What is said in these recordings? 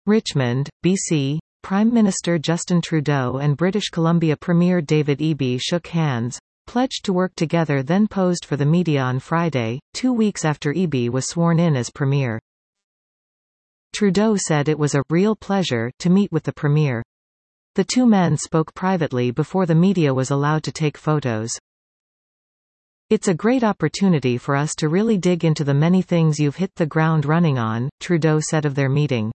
Richmond, BC. Prime Minister Justin Trudeau and British Columbia Premier David Eby shook hands, pledged to work together, then posed for the media on Friday, 2 weeks after Eby was sworn in as Premier. Trudeau said it was a real pleasure to meet with the Premier. The two men spoke privately before the media was allowed to take photos. It's a great opportunity for us to really dig into the many things you've hit the ground running on, Trudeau said of their meeting.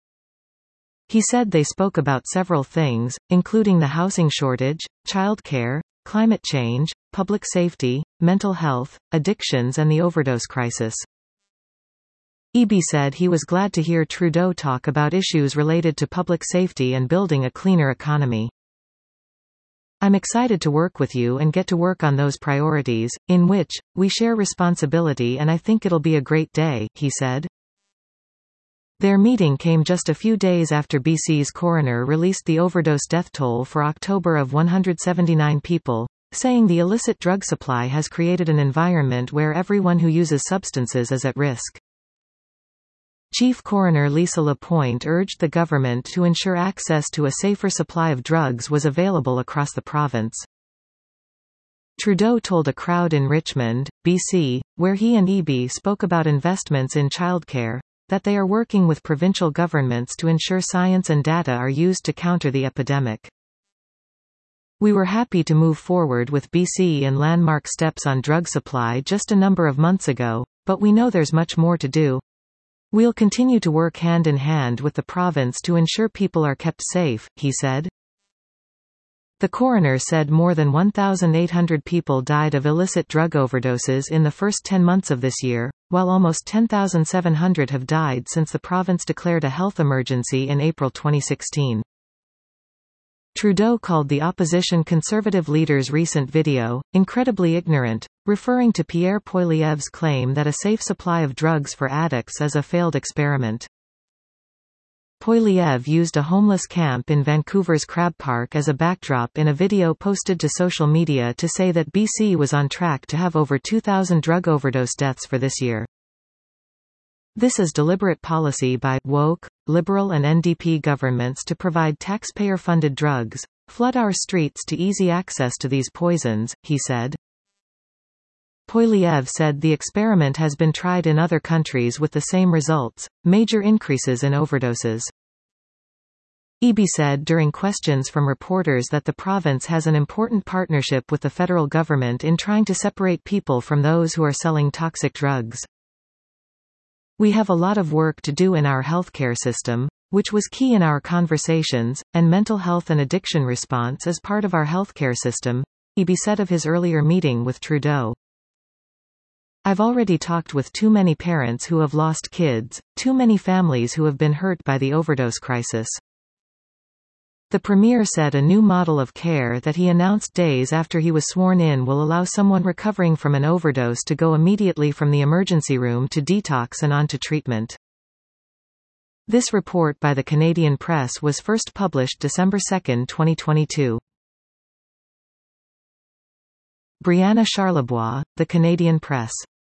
He said they spoke about several things, including the housing shortage, childcare, climate change, public safety, mental health, addictions and the overdose crisis. Eby said he was glad to hear Trudeau talk about issues related to public safety and building a cleaner economy. I'm excited to work with you and get to work on those priorities, in which we share responsibility, and I think it'll be a great day, he said. Their meeting came just a few days after BC's coroner released the overdose death toll for October of 179 people, saying the illicit drug supply has created an environment where everyone who uses substances is at risk. Chief Coroner Lisa Lapointe urged the government to ensure access to a safer supply of drugs was available across the province. Trudeau told a crowd in Richmond, BC, where he and Eby spoke about investments in childcare, that they are working with provincial governments to ensure science and data are used to counter the epidemic. We were happy to move forward with BC in landmark steps on drug supply just a number of months ago, but we know there's much more to do. We'll continue to work hand in hand with the province to ensure people are kept safe, he said. The coroner said more than 1,800 people died of illicit drug overdoses in the first 10 months of this year, while almost 10,700 have died since the province declared a health emergency in April 2016. Trudeau called the opposition Conservative leader's recent video incredibly ignorant, referring to Pierre Poilievre's claim that a safe supply of drugs for addicts is a failed experiment. Poilievre used a homeless camp in Vancouver's Crab Park as a backdrop in a video posted to social media to say that BC was on track to have over 2,000 drug overdose deaths for this year. This is deliberate policy by woke, Liberal and NDP governments to provide taxpayer-funded drugs, flood our streets to easy access to these poisons, he said. Poilievre said the experiment has been tried in other countries with the same results, major increases in overdoses. Eby said during questions from reporters that the province has an important partnership with the federal government in trying to separate people from those who are selling toxic drugs. We have a lot of work to do in our healthcare system, which was key in our conversations, and mental health and addiction response is part of our healthcare system, Eby said of his earlier meeting with Trudeau. I've already talked with too many parents who have lost kids, too many families who have been hurt by the overdose crisis. The Premier said a new model of care that he announced days after he was sworn in will allow someone recovering from an overdose to go immediately from the emergency room to detox and on to treatment. This report by the Canadian Press was first published December 2, 2022. Brianna Charlebois, The Canadian Press.